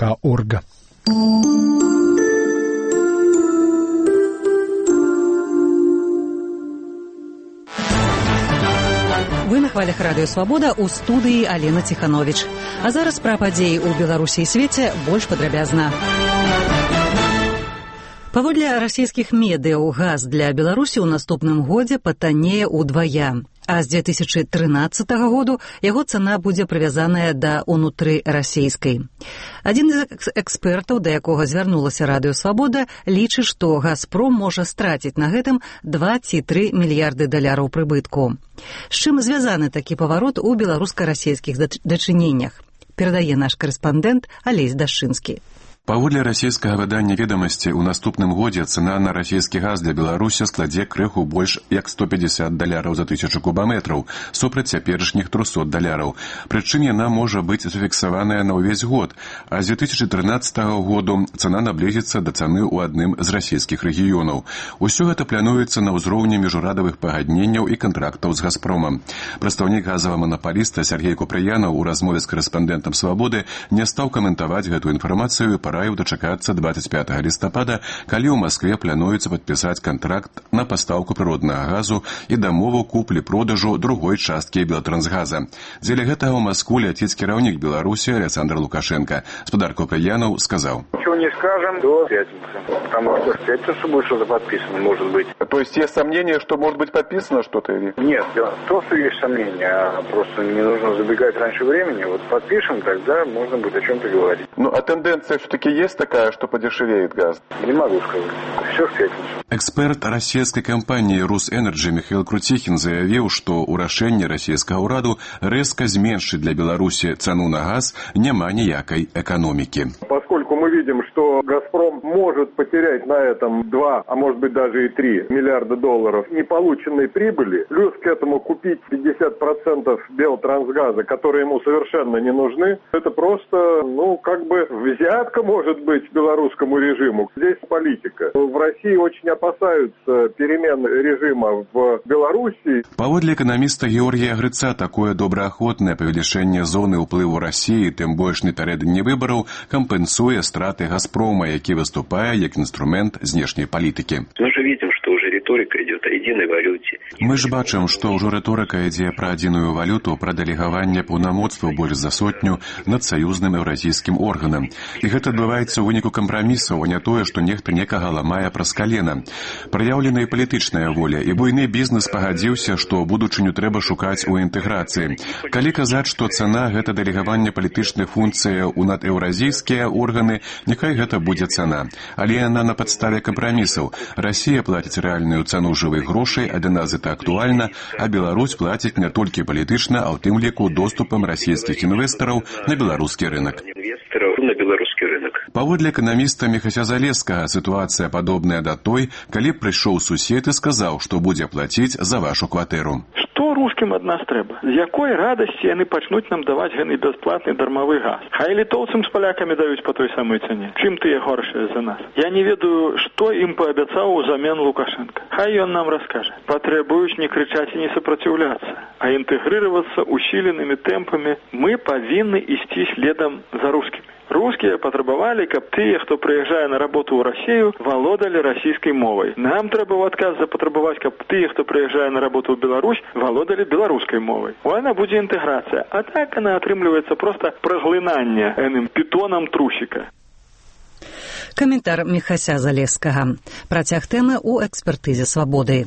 .org. Вы на хвалях Радыё Свабода, у студыі Алена Ціхановіч. А зараз пра падзеі ў Беларусі і свеце больш падрабязна. Паводле расійскіх медыяў, газ для Беларусі ў наступным годзе патаннее ўдвая. А з 2013 году яго цана будзе прывязаная да унутрырасійскай. Адзін з экспертаў, да якога звярнулася Радыё Свабода, лічыць, што «Газпром» можа страціць на гэтым 2 ці 3 мільярды даляраў прыбытку. З чым звязаны такі паварот у беларуска-расійскіх дачыненнях? Перадае наш карэспандэнт Алесь Дашчынскі. Паводле расійскага выдання «Ведамасці», у наступным годзе цана на расійскі газ для Беларусі складзе крыху больш як $150 за 1000 кубаметраў, супраць цяперашніх $300. Прычым яна можа быць зафіксаваная на ўвесь год, а з 2013 году цана наблізіцца да цаны ў адным з расійскіх рэгіёнаў. Усё гэта плануецца на ўзроўні міжурадавых пагадненняў і кантрактаў з «Газпромам». Прадстаўнік газавага манапаліста Сергей Купрыянаў у размове з карэспандэнтам «Свабоды» не стаў каментаваць гэтую інфармацыю і раіў дачакацца 25 лістапада, калі ў Маскве плануецца падпісаць кантракт на пастаўку прыроднага газу і дамову куплі-продажу другой часткі Белтрансгаза. Дзеля гэтага ў Маскву ляціць кіраўнік Беларусі Александр Лукашенко. Спадар Купрыянаў сказаў: «Ничего не скажем до пятницы, потому что в пятницу будет что-то подписано, может быть». То есть есть сомнения, что может быть подписано что-то или? Нет, то, что есть сомнения, а просто не нужно забегать раньше времени. Вот подпишем, тогда можно будет о чем-то говорить. Ну, а тенденция все-таки есть такая, что подешевеет газ? Не могу сказать. Все в пятницу. Эксперт расійскай кампаніі «Русэнерджі» Михаил Крутихин заявіў, што ў рашэнні расійскага ўраду рэзка зменшыць для Беларусі цану на газ няма ніякай эканомікі. Поскольку мы видим, что «Газпром» может потерять на этом 2, а может быть даже и 3 миллиарда долларов неполученной прибыли, плюс к этому купить 50% Белтрансгаза, которые ему совершенно не нужны, это просто, как бы взятка может быть белорусскому режиму. Здесь политика. В России очень опасаются перемен режима в Беларуси. Паводле эканаміста Георгія Грыца, такое добраахвотнае павелічэнне зоны ўплыву Расіі, тым больш напярэдадні выбараў, кампенсуе страты «Газпрома», які выступае як інструмент знешняй палітыкі. Мы же видим, что уже риторика идет о единой валюте. Мы ж бачым, што ўжо рыторыка ідзе пра адзіную валюту, пра дэлегаванне паўнамоцтваў больш за 100 над саюзным еўразійскім органам. І гэта адбываецца ў выніку кампрамісаў, а не тое, што нехта некага ламае праз калена. Праяўлена і палітычная воля, і буйны бізнес пагадзіўся, што будучыню трэба шукаць у інтэграцыі. Калі казаць, што цана — гэта дэлегаванне палітычных функцыяў у надэўразійскія органы, няхай гэта будзе цана. Але яна на падставе кампрамісаў. Расія плаціць рэальную цану жывых грошай, а для нас гэта актуальна, а Беларусь плаціць не толькі палітычна, а ў тым ліку доступам расійскіх інвестараў на беларускі рынок. Паводле эканаміста Міхася Залескага, сітуацыя падобная да той, калі прыйшоў сусед і сказаў, што будзе плаціць за вашу кватэру. Што рускім ад нас трэба? З якой радасці яны пачнуць нам даваць гэны бясплатны дармавы газ? Хай літоўцам з палякамі даюць па той самой цане. Чым тыя горшыя за нас? Я не ведаю, што ім паабяцаў узамен Лукашенко. Хай ён нам раскажа. Патрабуюць не крычаць і не супраціўляцца, а інтэгрыравацца усіленымі тэмпамі. Мы павінны ісці следам за рускімі. Рускія патрабавалі, каб тыя, хто прыязджае на работу ў Расію, валодалі расійскай мовай. Нам трэба ў адказ запатрабаваць, каб тыя, хто прыязджае на работу ў Беларусь, валодалі беларускай мовай. Яна будзе інтэграцыя, а так яна атрымліваецца проста праглынанне эным пітонам трусіка. Каментар Міхася Залескага. Працяг тэмы ў экспертызе «Свабоды».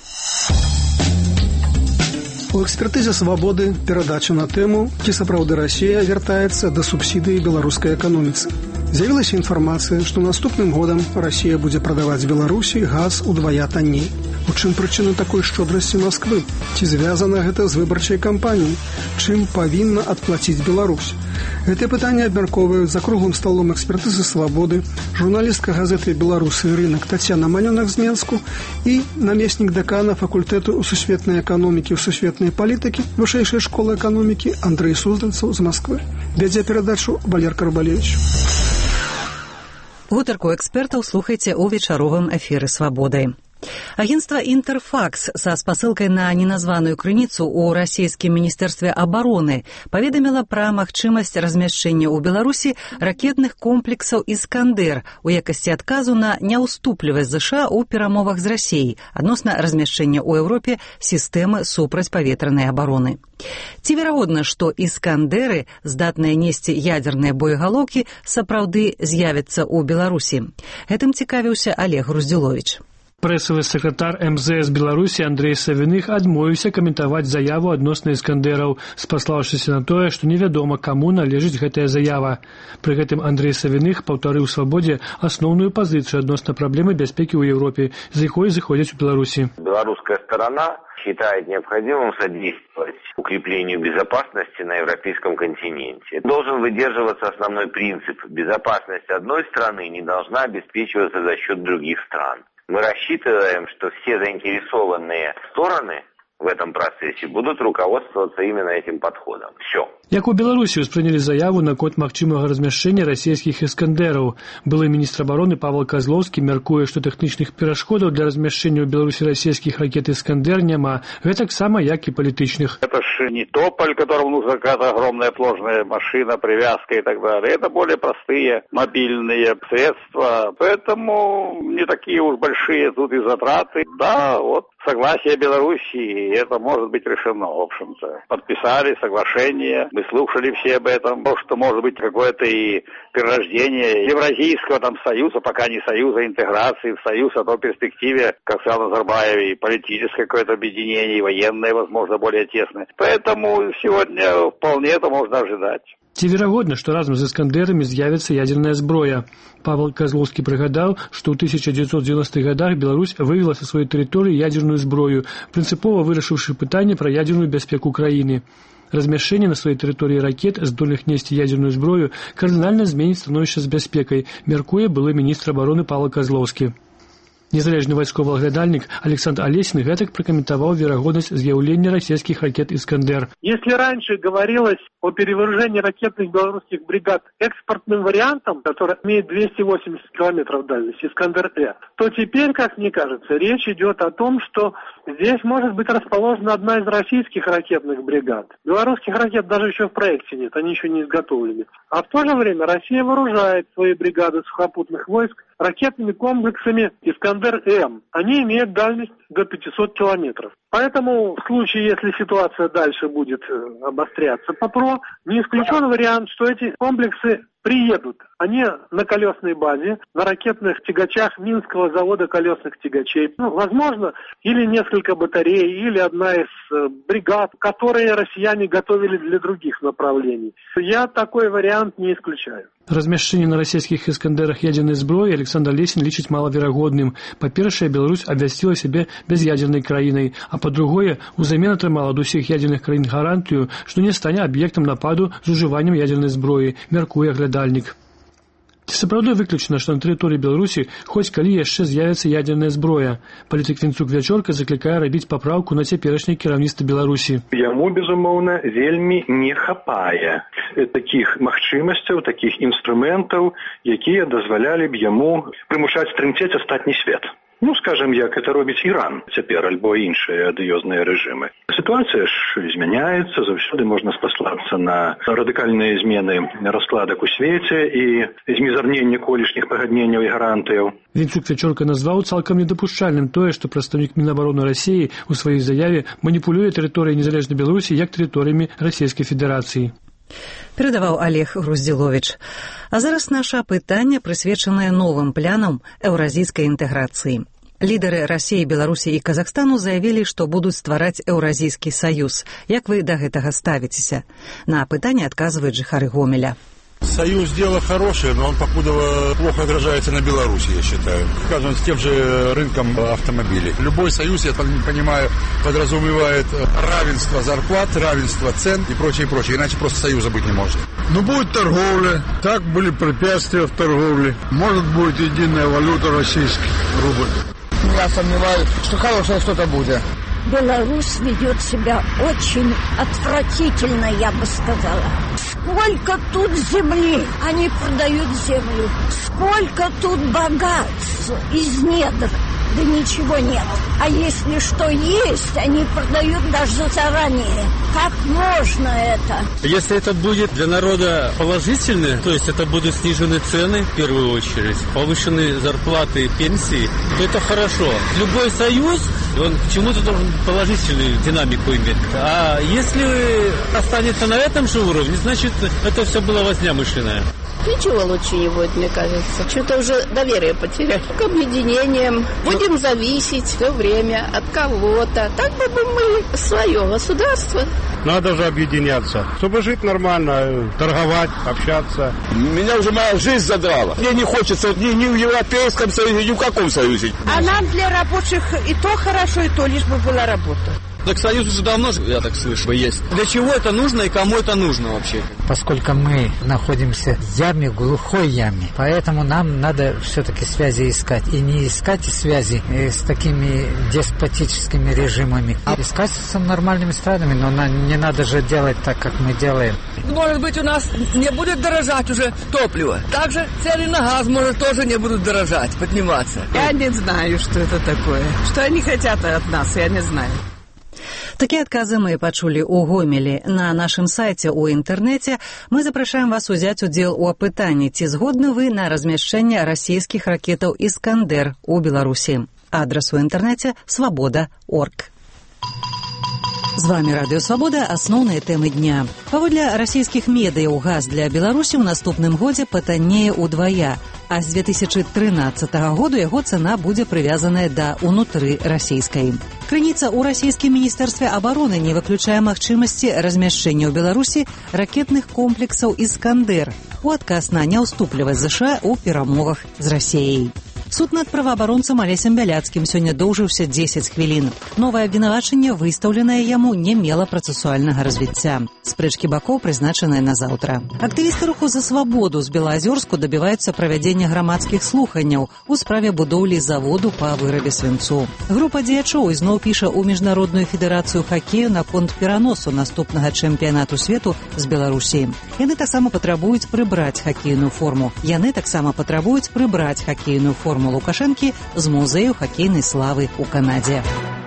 У экспертызе «Свабоды» перадача на тэму, ці сапраўды Расія вяртаецца да субсідыі беларускай эканоміцы. З'явілася інфармацыя, што наступным годам Расія будзе прадаваць Беларусі газ удвая танней. У чым прычына такой шчодрасці Масквы? Ці звязана гэта з выбарчай кампаніяй? Чым павінна адплаціць Беларусь? Гэтыя пытанні абмяркоўваюць за круглым сталом экспертызы «Свабоды» журналістка газеты «Беларусы і рынок» Тацяна Манёнак з Менску і намеснік дэкана факультэту сусветнай эканомікі і сусветнай палітыкі Вышэйшай школы эканомікі Андрэй Суздальцаў з Масквы. Вядзе перадачу Валер Карбалевіч. Гутарку экспертаў слухайце ў вечаровым эфіры «Свабоды». Агентство «Интерфакс» со спасылкай на неназваную крыніцу ў расійскім міністэрстве абароны паведаміла пра магчымасць размяшчэння ў Беларусі ракетных комплексаў «Іскандер» у якасці адказу на няўступлівасць ЗША ў перамовах з Расіяй адносна размяшчэння ў Еўропе сістэмы супрацьпаветранай абароны. Ці верагодна, што «Іскандеры», здатныя несці ядзерныя боегалоўкі, сапраўды з'явяцца ў Беларусі? Гэтым цікавіўся Олег Груздзіловіч. Прэсавы сакратар МЗС Беларусі Андрей Савіных адмовіўся каментаваць заяву адносна іскандераў, спаслаўшыся на тое, што невядома, каму належыць гэтая заява. Пры гэтым Андрей Савіных паўтарыў Свабодзе асноўную пазіцыю адносна праблемы бяспекі ў Еўропе, з якой зыходзяць у Беларусі. Белорусская сторона считает необходимым содействовать укреплению безопасности на европейском континенте. Должен выдерживаться основной принцип: безопасность одной страны не должна обеспечиваться за счет других стран. Мы рассчитываем, что все заинтересованные стороны в этом процессе будут руководствоваться именно этим подходом. Все. Як у Беларусі ўспрынялі заяву наконт магчымага размяшчэння расійскіх іскандераў. Былы міністр обороны Павел Козловскі мяркуе, што тэхнічных перашкодаў для размяшчэння ў Беларусі расійскіх ракет «Искандер» няма, гэтаксама як і палітычных. Это ж не тополь, которому нужна какая-то огромная сложная машина, привязка и так далее. Это более простые мобильные средства, поэтому не такие уж большие тут и затраты. Да, вот согласие Белоруссии, это может быть решено, в общем-то. Подписали соглашение, мы слушали все об этом, что может быть какое-то и перерождение Евразийского там союза, пока не союза, интеграции в союз, а то в перспективе, как сказал Назарбаев, и политическое какое-то объединение, и военное, возможно, более тесное. Поэтому сегодня вполне это можно ожидать. Ці верагодна, што разам з іскандерамі з'явіцца ядзерная зброя? Павел Козловскі прыгадаў, што ў 1990-х гадах Беларусь вывела са сваёй тэрыторыі ядзерную зброю, прынцыпова вырашыўшы пытанне пра ядзерную бяспеку краіны. Размяшчэнне на сваёй тэрыторыі ракет, здольных несці ядзерную зброю, кардынальна зменіць становішча з бяспекай, мяркуе былы міністр абароны Павел Козловскі. Незалежны вайсковы аглядальнік Александр Олесин гэтак прокомментовал вероятность з'явления российских ракет «Искандер». Если раньше говорилось о перевооружении ракетных белорусских бригад экспортным вариантом, который имеет 280 километров дальности, «Искандер-Э», то теперь, как мне кажется, речь идет о том, что здесь может быть расположена одна из российских ракетных бригад. Белорусских ракет даже еще в проекте нет, они еще не изготовлены. А в то же время Россия вооружает свои бригады сухопутных войск ракетными комплексами «Искандер-М». Они имеют дальность до 500 километров. Поэтому в случае, если ситуация дальше будет обостряться по ПРО, не исключен вариант, что эти комплексы приедут. Они на колесной базе, на ракетных тягачах Минского завода колесных тягачей. Возможно, или несколько батарей, или одна из бригад, которые россияне готовили для других направлений. Я такой вариант не исключаю. Размяшчэнне на расійскіх «Іскандерах» ядзернай зброі Александр Олесин лічыць малаверагодным. Па-першае, Беларусь абвясціла сябе бяз'ядзернай краінай, а па-другое, узамен атрымала ад усіх ядзерных краін гарантыю, што не стане аб'ектам нападу з ужываннем ядзернай зброі, мяркуе аглядальнік. Ці сапраўды выключана, што на тэрыторыі Беларусі хоць калі яшчэ з'явіцца ядзерная зброя? Палітык Вінцук-Вячорка заклікае рабіць папраўку на цяперашняе кіраўніцтва Беларусі. Яму, безумоўна, вельмі не хапае такіх магчымасцяў, такіх інструментаў, якія дазвалялі б яму прымушаць трымцець астатні свет. Скажем, як это робіць Іран цяпер, альбо іншыя адыёзныя рэжымы. Сітуацыя ж змяняецца, заўсёды можна спаслацца на радыкальныя змены раскладак у свеце і змізарненне колішніх пагадненняў і гарантыяў. Вінцук-Вячорка назваў цалкам недапушчальным тое, што прадстаўнік Мінабароны Расіі ў сваёй заяве маніпулюе тэрыторыяй незалежнай Беларусі як тэрыторыямі Расійскай Федэрацыі. Перадаваў Олег Груздзіловіч. А зараз наша апытанне прысвечанае новым планам еўразійскай інтэграцыі. Лідары Расіі, Беларусі і Казахстану заявілі, што будуць ствараць Еўразійскі саюз. Як вы да гэтага ставіцеся? На апытанне адказваюць жыхары Гомеля. Союз – дело хорошее, но он покуда плохо отражается на Беларуси, я считаю. Скажем, с тем же рынком автомобилей. Любой союз, я понимаю, подразумевает равенство зарплат, равенство цен и прочее, прочее. Иначе просто союза быть не может. Будет торговля. Так были препятствия в торговле. Может, будет единая валюта российский рубль. Я сомневаюсь, что хорошее что-то будет. Беларусь ведет себя очень отвратительно, я бы сказала. Сколько тут земли, они продают землю. Сколько тут богатств из недр Да ничего нет. А если что есть, они продают даже заранее. Как можно это? Если это будет для народа положительно, то есть это будут снижены цены в первую очередь, повышены зарплаты и пенсии, то это хорошо. Любой союз, он к чему-то должен положительную динамику иметь. А если останется на этом же уровне, значит, это все было возня мышленная. Ничего лучше не будет, мне кажется. Что-то уже доверие потеряли к объединениям. Будем зависеть все время от кого-то. Так бы мы свое государство. Надо же объединяться, чтобы жить нормально, торговать, общаться. Меня уже моя жизнь задрала. Мне не хочется ни в Европейском Союзе, ни в каком союзе. А нам для рабочих и то хорошо, и то, лишь бы была работа. Так союз уже давно, я так слышу, есть. Для чего это нужно и кому это нужно вообще? Поскольку мы находимся в яме, глухой яме, поэтому нам надо все-таки связи искать. И не искать связи с такими деспотическими режимами, а искать с нормальными странами. Но не надо же делать так, как мы делаем. Может быть, у нас не будет дорожать уже топливо. Также цены на газ, может, тоже не будут дорожать, подниматься. Я не знаю, что это такое. Что они хотят от нас, я не знаю. Такія адказы мы пачулі ў Гомелі. На нашым сайце ў інтэрнэце мы запрашаем вас узяць удзел у апытанні, ці згодны вы на размяшчэнне расійскіх ракетаў «Іскандер» у Беларусі. Адрас у інтэрнэце свабода.орг. З вами Радыё Свабода, асноўныя тэмы дня. Паводле расійскіх медыяў газ для Беларусі ў наступным годзе патаннее ўдвая, а з 2013 году яго цана будзе прывязаная да ўнутры расійскай. Крыніца ў расійскім міністэрстве абароны не выключае магчымасці размяшчэння ў Беларусі ракетных комплексаў «Іскандер» у адказ на няўступлівасць ЗША ў перамовах з Расіяй. Суд над праваабаронцам Алесем Бяляцкім сёння доўжыўся 10 хвілін. Новае абвінавачанне, выстаўленае яму, не мела працэсуальнага развіцця. Спрэчкі бакоў прызначаныя на заўтра. Актывісты руху за свабоду з Белаазёрску дабіваюцца правядзення грамадскіх слуханняў у справе будоўлі заводу па вырабе свінцу. Група дзеячоў ізноў піша ў Міжнародную федэрацыю хакею наконт пераносу наступнага чэмпіянату свету з Беларусі. Яны таксама патрабуюць прыбраць хакейную форму. Лукашэнкі з музею хакейнай славы ў Канадзе.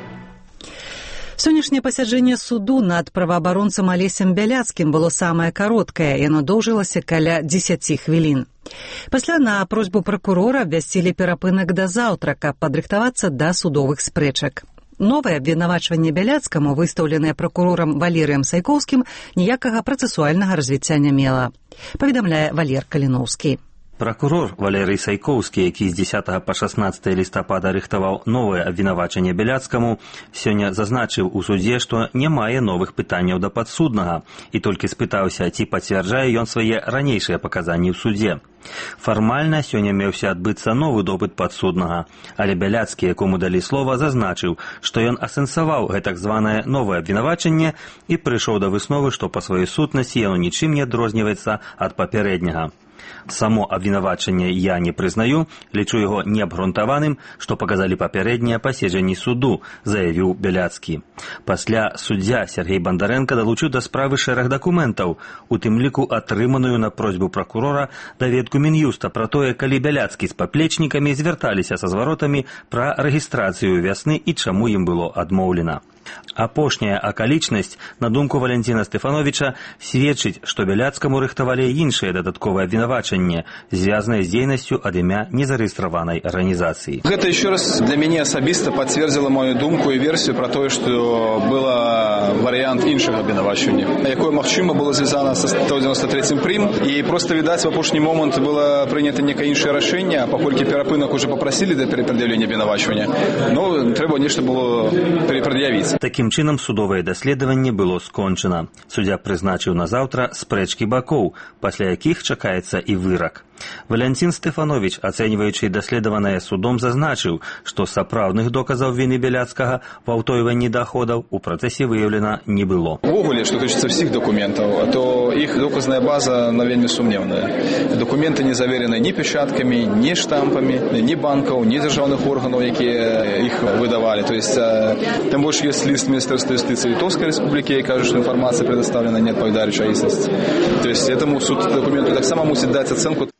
Сённяшняе пасяджэнне суду над праваабаронцам Алесем Бяляцкім было самае кароткае, яно доўжылася каля 10 хвілін. Пасля на просьбу пракурора абвясцілі перапынак да заўтра, каб падрыхтавацца да судовых спрэчак. Новае абвінавачванне Бяляцкаму, выстаўленае пракурорам Валерыем Сайкоўскім, ніякага працэсуальнага развіцця не мела, паведамляе Валер Каліноўскі. Пракурор Валерый Сайкоўскі, які з 10 па 16 лістапада рыхтаваў новае абвінавачанне Бяляцкаму, сёння зазначыў у судзе, што не мае новых пытанняў да падсуднага і толькі спытаўся, ці пацвярджае ён свае ранейшыя паказанні ў судзе. Фармальна сёння меўся адбыцца новы допыт падсуднага, але Бяляцкі, якому далі слова, зазначыў, што ён асэнсаваў гэтак званае новае абвінавачанне і прыйшоў да высновы, што па сваёй сутнасці яно нічым не адрозніваецца ад папярэдняга. Само абвінавачанне я не прызнаю, лічу яго неабгрунтаваным, што паказалі папярэднія паседжанні суду, заявіў Бяляцкі. Пасля суддзя Сергей Бандарэнка далучыў да справы шэраг дакументаў, у тым ліку атрыманую на просьбу пракурора даведку Мін'юста пра тое, калі Бяляцкі з паплечнікамі звярталіся са зваротамі пра рэгістрацыю вясны і чаму ім было адмоўлена. Апошняя акалічнасць, на думку Валянціна Стэфановіча, сведчыць, што Бяляцкаму рыхтавалі іншае дадатковае абвінавачанне, звязанае з дзейнасцю ад імя незарэгістраванай арганізацыі. Гэта еще раз для мяне асабіста пацвердзіла мою думку і версію пра тое, што была варыянт іншага абвінавачання, якое, магчыма, было звязана са 193 прым, і проста, відаць, в апошні момант было прынята некае іншае рашэнне, а паколькі перапынак уже папрасілі да перапрад'яўлення абвінавачання, ну, трэба нешта было перапрад'явіць. Такім чынам судовае даследаванне было скончана. Суддзя прызначыў на заўтра спрэчкі бакоў, пасля якіх чакаецца і вырак. Валянцін Стэфановіч, ацэньваючы даследаванае судом, зазначыў, што сапраўдных доказаў віны Бяляцкага ва ўтойванні даходаў у працэсе выяўлена не было. Увогуле, што тычыцца ўсіх дакументаў, то іх доказная база вельмі сумнеўная. Дакументы не заверены ні печаткамі, ні штампамі, ні банкаў, ні дзяржаўных органаў, якія іх выдавалі. То есть, тым больш ёсць ліст Міністэрства юстыцыі Літоўскай Рэспублікі, і кажа, што інфармацыя предоставлена не адпавядае рэчаіснасці. То есть, этому суд дакументу таксама мусіць даць ацэнку.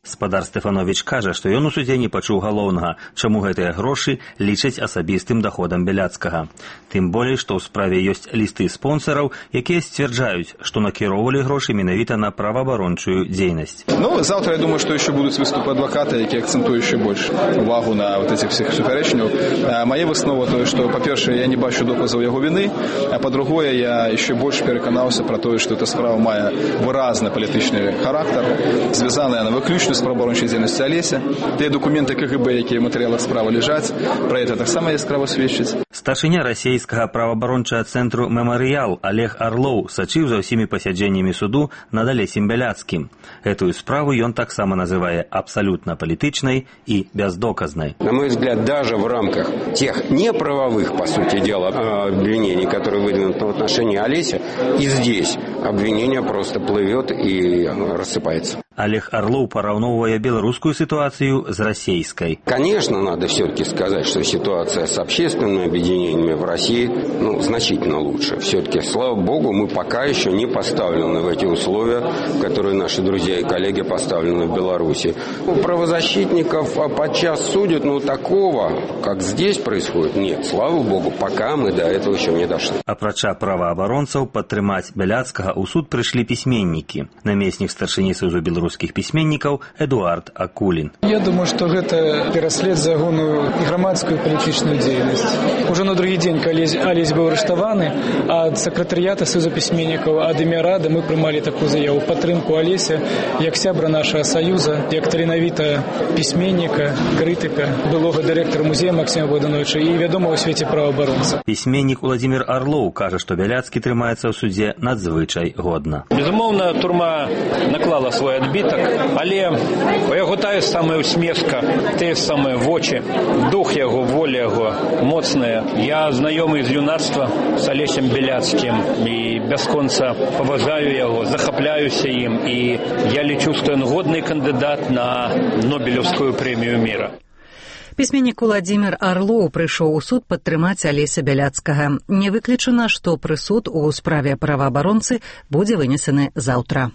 Спадар Стэфановіч кажа, што ён у судзе не пачуў галоўнага, чаму гэтыя грошы лічаць асабістым даходам Бяляцкага. Тым болей, што ў справе ёсць лісты спонсараў, якія сцвярджаюць, што накіроўвалі грошы менавіта на праваабарончую дзейнасць. Завтра, я думаю, что еще будут выступы адвоката, які акцентуют еще больше увагу на вот этих всех суперечнях. Моя выснова то, что, по-перше, я не бачу доказов его вины, а по-другое, я еще больше переконался про то, что эта справа мае выразный политичный характер, звязанная на выключно с правоабарончай дзейнасцю Олеся. Те документы КГБ, які в матэрыялах справы лежаць, про это так само яскрава сведчыць. Старшыня расійскага праваабарончага цэнтру «Мемарыял» Олег Орлоў сачыў за ўсімі пасяджэннямі суду над Алесем Бяляцкім. Этую справу он таксама называе абсолютно политичной и бездоказной. На мой взгляд, даже в рамках тех неправовых, по сути дела, обвинений, которые выдвинуты в отношении Олеся, и здесь обвинение просто плывет и рассыпается. Олег Орлоў параўноўвае беларускую ситуацию с российской. Конечно, надо все-таки сказать, что ситуация с общественными объединениями в России значительно лучше. Все-таки, слава богу, мы пока еще не поставлены в эти условия, в которые наши друзья и коллеги поставлены в Беларуси. Правозащитников подчас судят, но такого, как здесь происходит, нет. Слава богу, пока мы до этого еще не дошли. Апрача праваабаронцаў падтрымаць Бяляцкага ў суд прыйшлі пісьменнікі. Намеснік старшыні Саюзу беларускіх пісьменнікаў Эдуард Акулін. Я думаю, что это пераслед за ягоную грамадскую палітычную дзейнасць. Уже на другі дзень, калі Алесь быў арыштаваны, ад сакратарыята Саюза пісьменнікаў, ад імя Рады мы прымалі такую заяву падтрымку Алеся як сябра нашага Саюза, як таленавітага пісьменніка, крытыка, былога дырэктара музея Максіма Богдановича і вядомага ў свеце праваабаронца. Пісьменнік Владзімір Орлоў кажа, што Бяляцкі трымаецца ў судзе надзвычай годна. Безумоўна, турма наклала свой адбітак, але у яго тая самая усмешка, тыя самыя вочы, дух яго, воля яго моцная. Я знаёмы з юнацтва з Алесем Бяляцкім і бясконца паважаю яго, захапляюся ім, і я лічу, што ён годны кандыдат на Нобелевскую прэмію міра. Пісьменнік Владзімір Орлоў прыйшоў у суд падтрымаць Алеся Бяляцкага. Не выключана, што прысуд у справе праваабаронцы будзе вынесены заўтра.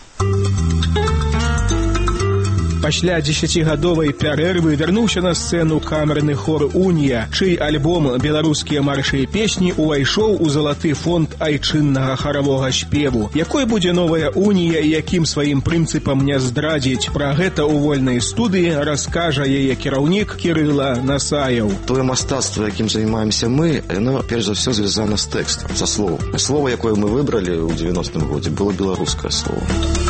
Пасля 10гадовай пярэрвы вярнуўся на сцэну камерны хор «Унія», чый альбом «Беларускія маршы і песні» увайшоў у залаты фонд айчыннага харавога спеву. Якой будзе новая «Унія» і якім сваім прынцыпам не здрадзіць? Пра гэта ў вольнай студыі раскажа яе кіраўнік Кірыла Насаяў. Тое мастацтва, якім займаемся мы, яно перш за ўсё звязана з тэкстам, са словам. Слово, якое мы выбралі ў 90-м годзе, было беларускае слово.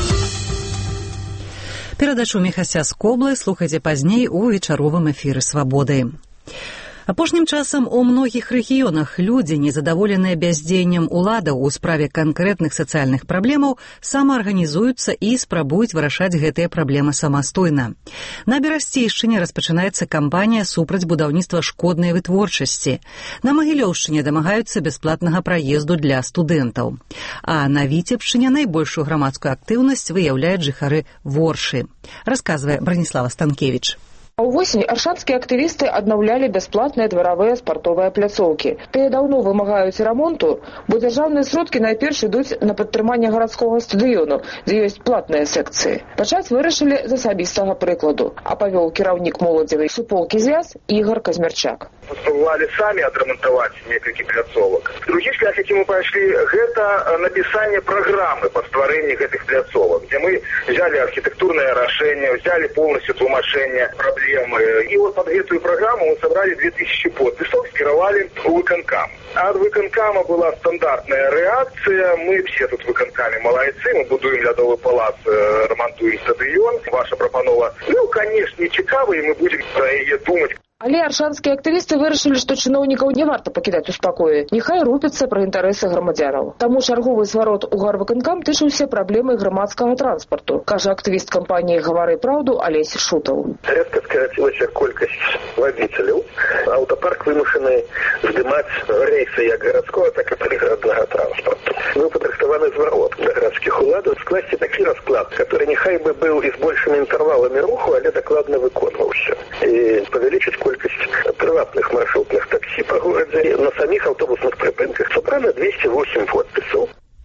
Перадачу Міхася з Коблы слухайце пазней у вечаровым эфіры «Свабоды». Апошнім часам у многіх рэгіёнах людзі, незадаволеныя бяздзеяннем уладаў у справе канкрэтных сацыяльных праблемаў, самаарганізуюцца і спрабуюць вырашаць гэтыя праблемы самастойна. На Берасцейшчыне распачынаецца кампанія супраць будаўніцтва шкоднай вытворчасці. На Магілёўшчыне дамагаюцца бясплатнага праезду для студэнтаў. А на Віцебшчыне найбольшую грамадскую актыўнасць выяўляюць жыхары Воршы. Расказвае Браніслава Станкевіч. А ўвосень аршанскія актывісты аднаўлялі бясплатныя дваравыя спартовыя пляцоўкі. Тыя даўно вымагаюць рамонту, бо дзяржаўныя сродкі найперш ідуць на падтрыманне гарадскога стадыёну, дзе ёсць платныя секцыі. Пачаць вырашылі з асабістага прыкладу, а павёў кіраўнік моладзевай суполкі «Звяз» Ігор Казмярчак. Спрабавалі самі адрамантаваць некалькі пляцовак. Другі шлях, які мы пайшлі, гэта напісанне праграмы па стварэнні гэтых пляцовак, дзе мы взяли архітэктурнае рашэнне, взяли полностью тлумачэнне праблем. И вот под эту программу мы собрали 2000 подписов, скировали у выконкама. А от выконкама была стандартная реакция. Мы все тут выконками молодцы, мы будуем лядовый палац, ремонтуем стадион. Ваша пропанова, конечно, не цікавая, и мы будем про ее думать. Але аршанскія актывісты вырашылі, што чыноўнікаў не варта пакідаць у спакоі. Няхай рупяцца пра інтарэсы грамадзянаў. Таму чарговы зварот у гарвыканкам тычыўся праблемай грамадскага транспарту, кажа актывіст кампаніі «Гавары праўду» Алесь Шутаў. Рэзка скарацілася колькасць вадзіцеляў. Аўтапарк вымушаны здымаць рэйсы як гарадскога, так і прыгараднага транспарту. Быў падрыхтаваны зварот да гарадскіх уладаў скласці такі расклад, который няхай бы быў і з большымі інтэрваламі руху, але дакладна выконваўся. І павялічыць колькасць прыватных маршрутных таксі па горадзе. На саміх аўтобусных прыпынках сабрана 208 подпісаў.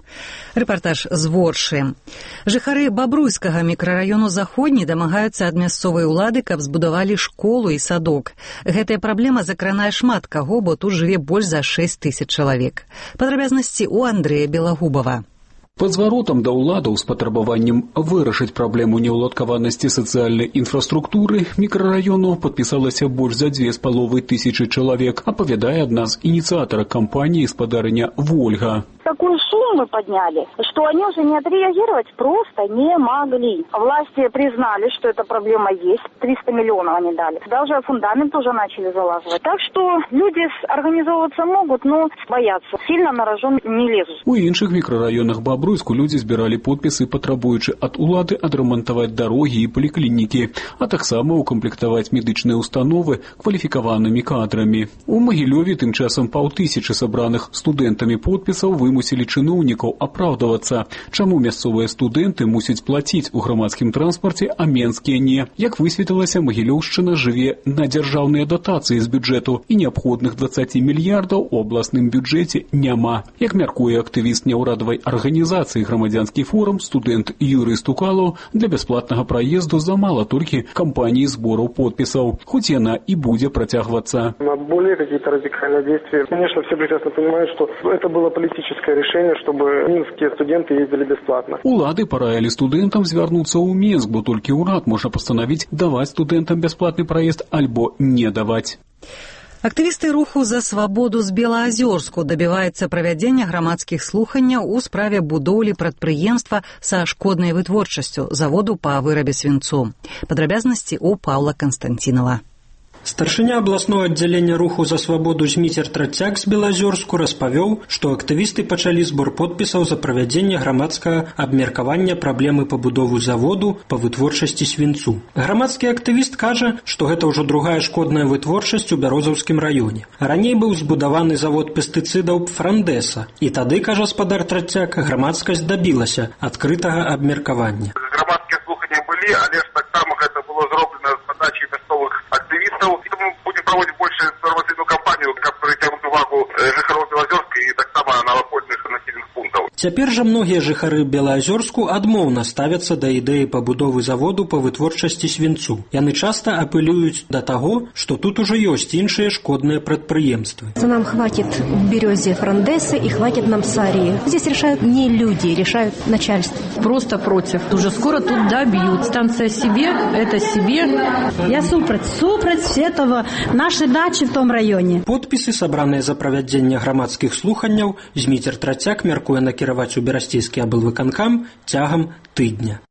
Рэпартаж з Воршы. Жыхары Бабруйскага мікрараёну Заходні дамагаюцца ад мясцовай улады, каб збудавалі школу і садок. Гэтая праблема закранае шмат каго, бо тут жыве больш за 6 000 чалавек. Падрабязнасці ў Андрэя Белагубава. Пад зваротам да ўладаў з патрабаваннем вырашыць праблему неўладкаванасці сацыяльнай інфраструктуры мікрараёну падпісалася больш за 2500 чалавек, апавядае адна з ініцыятара кампаніі спадарыня Вольга. Такую шум мы подняли, что они уже не отреагировать просто не могли. Власти признали, что эта проблема есть. 300 миллионов они дали. Даже фундамент уже начали залазывать. Так что люди организовываться могут, но боятся. Сильно на рожон не лезут. У іншых мікрараёнах Бабруйску людзі збіралі подпісы, патрабуючы ад улады адрамантаваць дарогі і паліклінікі, а таксама укамплектаваць медычныя установы кваліфікаванымі кадрамі. У Магілёве тым часам 5000 сабраных студэнтамі подпісаў вымусілі чыноўнікаў апраўдавацца, чаму мясцовыя студэнты мусяць плаціць у грамадскім транспарце, а менскія не. Як высветлілася, Магілёўшчына жыве на дзяржаўныя датацыі з бюджэту і неабходных 20 мільярдаў у абласным бюджэце няма. Як мяркуе актывіст няўрадавай арганізацыі «Грамадзянскі форум», студэнт Юрый Стукалаў, для бясплатнага праезду замала толькі кампаніі збораў подпісаў, хоць яна і будзе працягвацца. На более какие-то радикальные действия. Конечно, все прекрасно понимают, что это было политическое решение, чтобы минские студенты ездили бесплатно. Улады параілі студэнтам звярнуцца ў Мінск, бо толькі ўрад можа пастанавіць даваць студэнтам бясплатны праезд альбо не даваць. Актывісты руху за свабоду з Белаазёрску дабіваюцца правядзення грамадскіх слуханняў у справе будоўлі прадпрыемства са шкоднай вытворчасцю заводу па вырабе свінцу. Падрабязнасці ў Паўла Канстантінова. Старшыня абласного аддзялення руху за свабоду Зміцер Трацяк з Белазёрску распавёў, што актывісты пачалі збор подпісаў за правядзенне грамадскага абмеркавання праблемы пабудовы заводу па вытворчасці свінцу. Грамадскі актывіст кажа, што гэта ўжо другая шкодная вытворчасць у Бярозаўскім раёне. Раней быў збудаваны завод пестыцыдаў Франдэса, і тады, кажа спадар Трацяк, грамадскасць дабілася адкрытага абмеркавання. Грамадскія слухання былі, але ж таксама гэта было зроблена з падачы мясцовых актывістаў. Мы будем проводить больше информационную кампанию, как притягнуть увагу жыхароў Белазёрска и так само навакольных населенных пунктаў. Цяпер жа многія жыхары Белаазёрску адмоўна ставяцца да ідэі пабудовы заводу па вытворчасці свінцу. Яны часта апелююць да таго, што тут ужо ёсць іншыя шкодныя прадпрыемствы. Нам хватит в Берёзе Франдеса и хватит нам Сарии. Здесь решают не люди, решают начальство. Просто против. Уже скоро тут добьют. Станция себе, это себе. Я супроть этого нашей дачи в том районе. Подпісы, сабраныя за правядзенне грамадскіх слуханняў, Зміцер Трацяк мяркуе накіраваць у берасцейскі аблвыканкам цягам тыдня.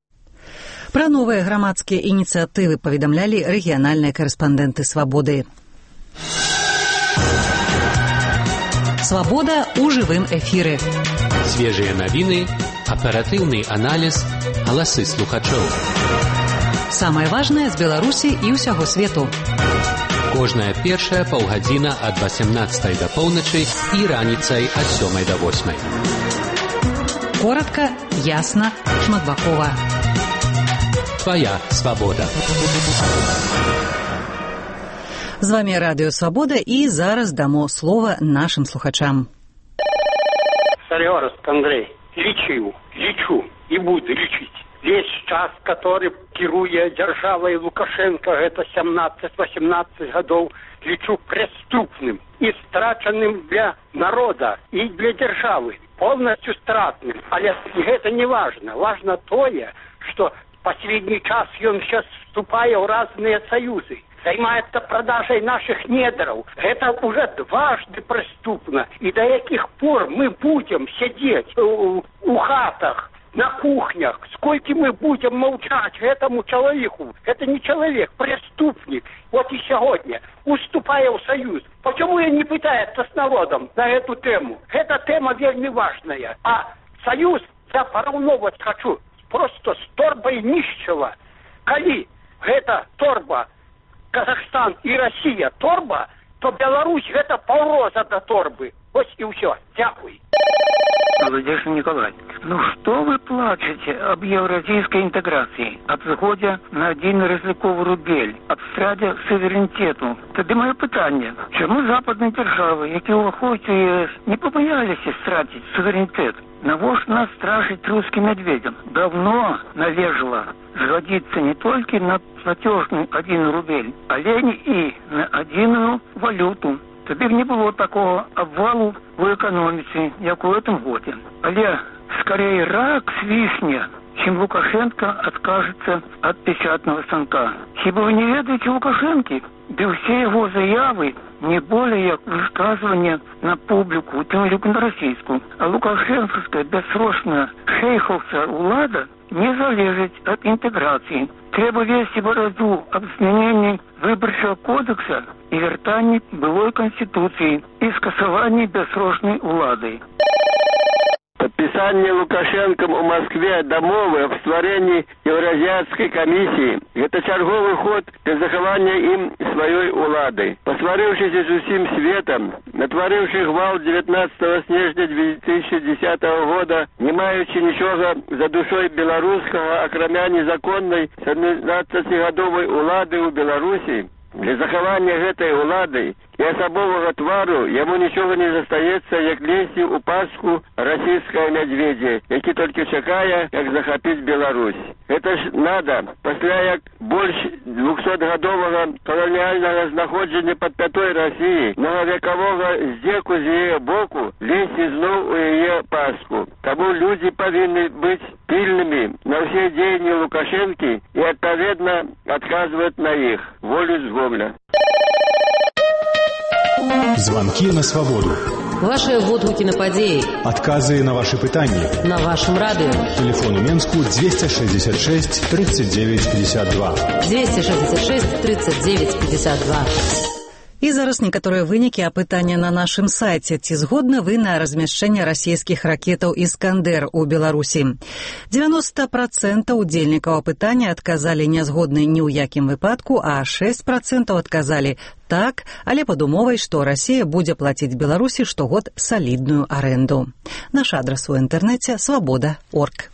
Пра новыя грамадскія ініцыятывы паведамлялі рэгіянальныя карэспандэнты «Свабоды». «Свабода» у жывым эфіры. Свежыя навіны, аператыўны аналіз, галасы слухачоў. Самае важнае з Беларусі і ўсяго свету. Кожная першая паўгадзіна ад 18 да поўначы і раніцай ад 7 да 8. Коротка, ясна, шматбакова. Твоя свабода. З вами Радыё Свабода і зараз дамо слова нашим слухачам. Царёвск Андрей. Лічу і буду лічыць. Весь час, который кіруе дзяржавай Лукашенко, гэта 17-18 гадоў, лічу преступным і страчаным для народа і для дзяржавы, полностью стратным. Але гэта не важно. Важно тое, что последний час ён сейчас вступае ў разныя союзы, займаецца продажей наших недраў. Это уже дважды преступно. И до яких пор мы будем сидеть у хатах, на кухнях? Сколько мы будем молчать этому человеку? Это не человек, преступник. Вот и сегодня, уступая в союз. Почему я не пытается с народом на эту тему? Эта тема вельми важная. А союз я пораўноваць хочу просто с торбой нищего. Коли это торба Казахстан и Россия торба, то Беларусь это паўроза до торбы. Вот и все. Дякую. Владимир Николаевич, ну что вы плачете об евразийской интеграции, об згоді на один ризиковий рубель, об страді суверенітету? Тоді моє питання, чому западні держави, які входять у ЄС, не побоялися стратити суверенітет? Навошта нас страшить русским медведем? Давно належало сгодиться не только на платежный 1 рубель, але и на единую валюту. Тоді б не було такого обвалу в економіці, як у цьому році. Але скорее рак свисне, чем Лукашенко откажется от печатного станка. Хіба вы не ведаете Лукашенки? Да все его заявы не более как высказывания на публику, тем более на российскую. А лукашенковская бессрочная шейховская улада не залежит от интеграции. Треба вести борозду об зміненні Виборчого кодекса і вертанні былой конституції і скасуванні безсрочної улади. Подписание Лукашенком у Москве домовы об створении Евразийской комиссии – это черговый ход для захования им своей улады. Посварившись с усім светом, натворивший гвалт 19 снежня 2010 года, не маючи ничего за душой белорусского, окромя незаконной 17-годовой улады у Беларуси, для заховання гэтай улады і асабовага твару яму нічога не застаецца, як лезці ў паску расійскага мядзведзя, які толькі чакае, як захапіць Беларусь. Гэта ж надо, пасля як больш 200-гадовага каланіяльнага знаходжання пад пятой Расіі, многавекавога здзеку з яе боку, лезці зноў у яе паску. Таму людзі павінны быць пільнымі на ўсе дзеянні Лукашэнкі і адпаведна адказваць на іх. Волю з Гомля. Звонки на свободу. Ваши водгуки на подеи. Отказы на ваши пытания. На вашем радио. Телефон у Менску 266 39 52. 266 39 52. І зараз некаторыя вынікі апытання на нашым сайце. Ці згодны вы на размяшчэнне расійскіх ракетаў «Іскандер» у Беларусі? 90% удзельнікаў апытання адказалі нязгодны ні ў якім выпадку, а 6% адказалі так, але пад умовай, што Расія будзе плаціць Беларусі штогод салідную арэнду. Наш адрас у інтэрнэце свабода.орг.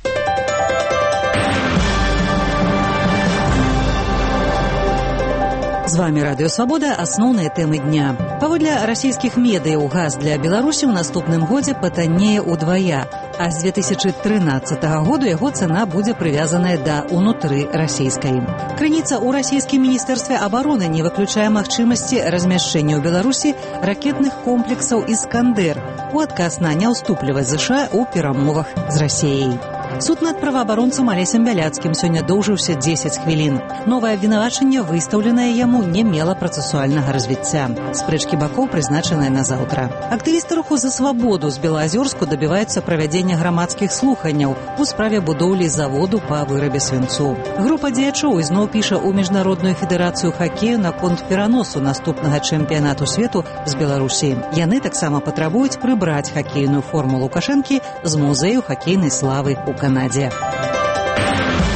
З вами Радыё Свабода, асноўныя тэмы дня. Паводле расійскіх медыяў газ для Беларусі ў наступным годзе патаннее ўдвая, а з 2013 году яго цана будзе прывязаная да унутры расійскай. Крыніца ў расійскім міністэрстве абароны не выключае магчымасці размяшчэння ў Беларусі ракетных комплексаў «Іскандер» у адказ на няўступлівасць ЗША ў перамовах з Расіяй. Суд над праваабаронцам Алесем Бяляцкім сёння доўжыўся 10 хвілін. Новае абвінавачанне, выстаўленае яму, не мела працэсуальнага развіцця. Спрэчкі бакоў прызначаныя на заўтра. Актывісты руху «За свабоду» з Белаазёрску дабіваюцца правядзення грамадскіх слуханняў у справе будоўлі заводу па вырабе свінцу. Група дзеячоў ізноў піша ў Міжнародную федэрацыю хакею наконт пераносу наступнага чэмпіянату свету з Беларусі. Яны таксама патрабуюць прыбраць хакейную форму Лукашэнкі з музею хакейнай славы ў Канадзе.